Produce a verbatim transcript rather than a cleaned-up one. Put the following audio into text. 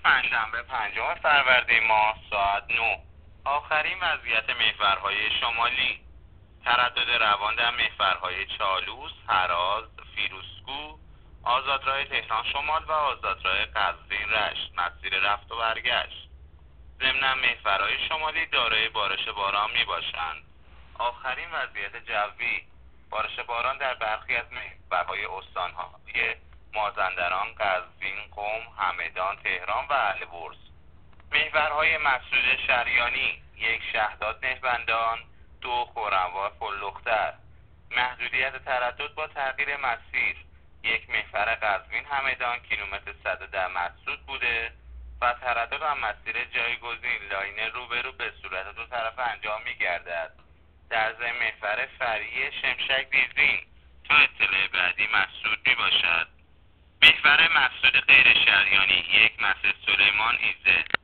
پنجشنبه پنجم فروردین ماه ساعت نه. آخرین وضعیت محورهای شمالی: تردد روان در محورهای چالوس، هراز، فیروزکوه، آزادراه تهران شمال و آزادراه قزوین رشت مسیر رفت و برگشت. ضمناً محورهای شمالی دارای بارش باران می باشند. آخرین وضعیت جوی: بارش باران در برخی از محورهای استانهای مازندران، قزوین، قم، همدان، تهران و البرز. محورهای مسدود شریانی: یک شهداد نهبندان، دو خرموار فلوختر. محدودیت تردد با تغییر مسیر: یک محور قزوین همدان کیلومتر صد و ده مسدود بوده و تردد و مسیر جایگزین لاین روبرو به صورت دو طرفه انجام می گردد. در ضمن محور فرعی شمشک دیزین تا اطلاع بعدی مسدود می باشد. محور مسدود غیر شریانی: یک مسجد سلیمان ایزه